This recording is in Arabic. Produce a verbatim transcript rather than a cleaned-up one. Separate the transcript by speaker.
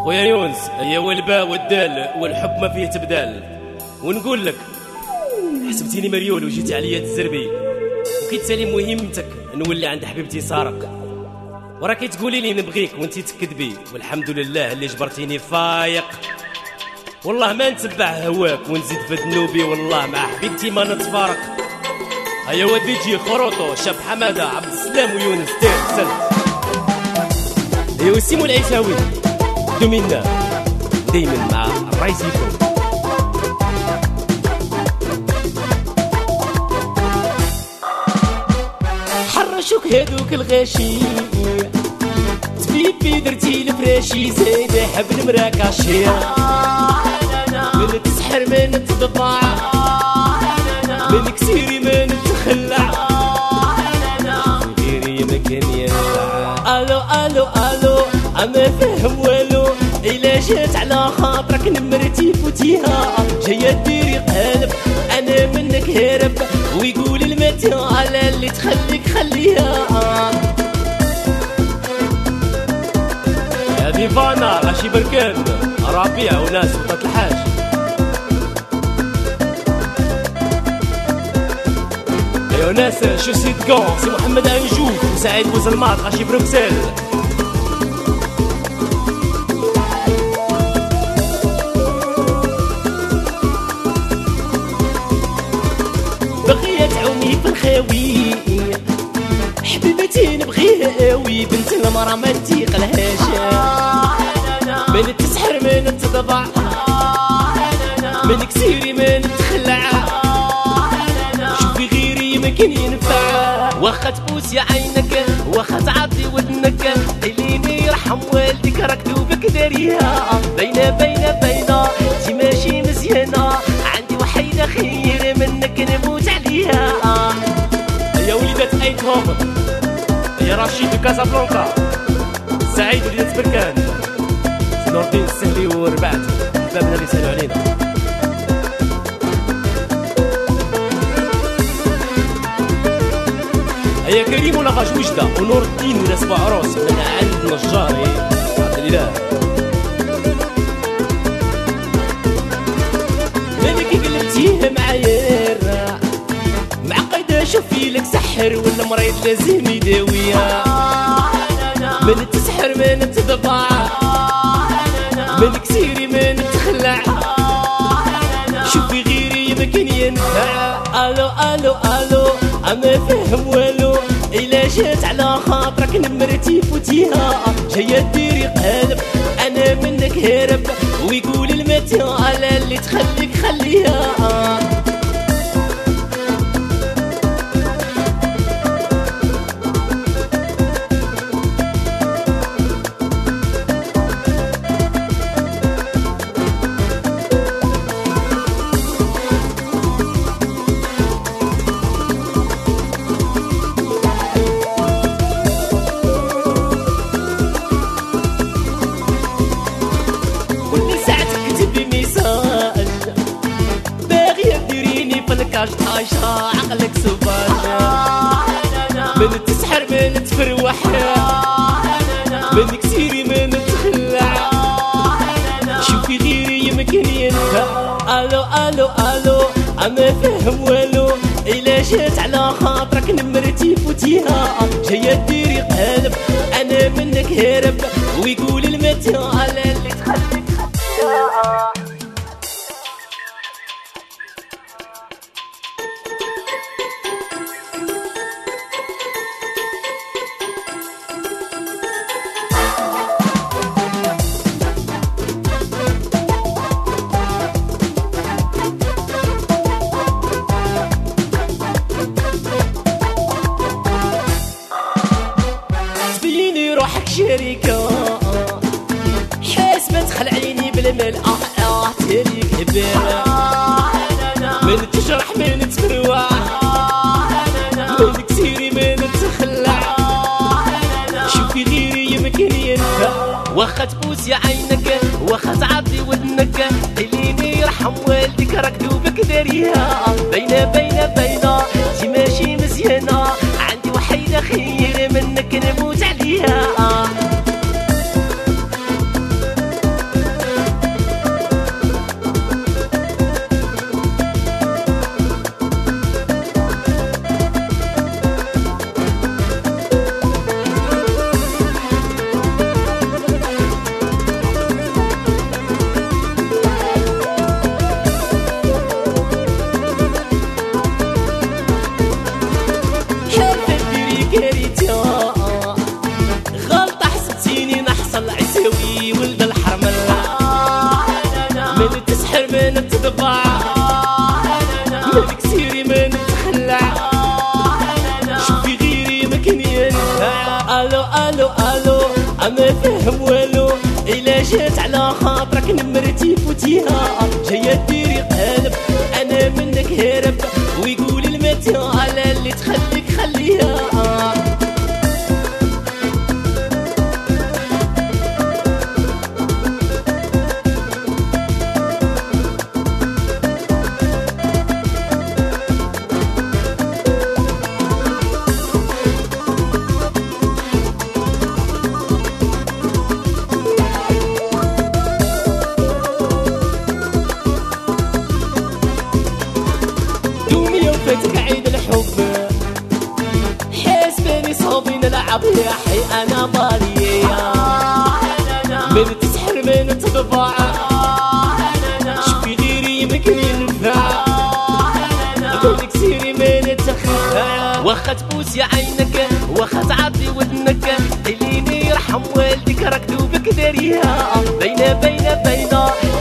Speaker 1: خويا يونس، هي والباء والدال والحب ما فيه تبدال. ونقول لك حسبتيني مريول وجيتي عليا تزربي، وكيتسالي مهمتك نولي عند حبيبتي سارق، وراكي تقولي لي نبغيك وانتي تكذبي، والحمد لله اللي جبرتيني فايق. والله ما نتبع هواك ونزيد في ذنوبي، والله مع حبيبتي ما نتفارق. هيا وديتي خروطو شاب حماده عبد السلام ويونس تير سلت. هيا وسيمو العيساوي دومينا دايما مع الرئيس يكون. حرشوك هادوك الغاشي تبيبي درتي الفراشي زايده حبل مراكشي، من تسحر من تضبع من كسيري من تخلع ديري مكان ينفع. الو الو الو اما فهم والو، الا جات على خاطرك نمرتي فوتيها، جايه ديري قالب انا منك هرب، ويقول المتى على اللي تخليك خليها. يا ديفانا راشي بركان ربيع وناس وطات الحاج. يا ناس شو سيت كون سي محمد انجوف وسعيد بوزلماط غاشي بروكسل. بغيت عوني في الخاوي حبيبتي نبغيها قوي، بنت المرا ما تيقلهاش، من تسحر من تضبع من كسيري من تخلع، شوفي غيري يمكن ينفع. واخا تبوس يا عينك واخا تعطي ودنك، اللي يرحم والديك راك دوبك داريها، بينا بينا بينا انتي ماشي مزيانه، عندي وحيده خير منك نموت عليها. يا وليدات ايتهوفن، يا رشيد كازابلانكا، سعيد وليدات بركان، نور الدين السهلي وربعته بابنا اللي سالوا علينا. هيا كريم ولا غاش وجده ونور الدين ولا سبع عروس من عند نجاري عبد الاله. مالك قلبتيه معايا معقده، شوفي لك سحر ولا مريض لازم يداويها، من تسحر من تضبع من كسيري من تخلع، شوفي غيري يمكن ينفع. الو الو الو اما فهم والو، الا جات على خاطرك نمرتي فوتيها، جايه ديري قالب انا منك هرب، ويقول المتى على اللي تخليك خليها. عايشة عقلك سبان، من تسحر من تفروح من كسيري من تخلع، شوفي غيري يمكن ينفع. الو الو الو اما فهم والو، الا جات على خاطرك نمرتي فوتيها، جايه ديري قالب انا منك هرب، ويقول المتى على اللي تخليك خليها. روحك شريكة حاسبة تخلعيني بالمال، اه اه تاليك هبالة، من تجرح من تفروع من كسيري من تخلع، شوفي غيري يمكن ينفع. واخا تبوس يا عينك واخا تعطي ودنك، اللي يرحم والديك راك دوبك داريها، بينا بينا بينا انتي ماشي مزيانة، عندي وحيدة خير منك نموت عليها. ما فهم والو إلا جات على خاطرك نمرتي فوتيها جاية ديري قلب أنا منك هرب ويقول المتى على اللي تخليك خليها فاتك عيد الحب حاسباني صابي نلعب يا حي انا مالية من تسحر من تضبع شوفي غيري يمكن ينفع قولك سيري من تخفى واخا تبوس يا عينك واخا تعطي ودنك اللي يرحم والدك راك دوبك داريها بينا بينا بينا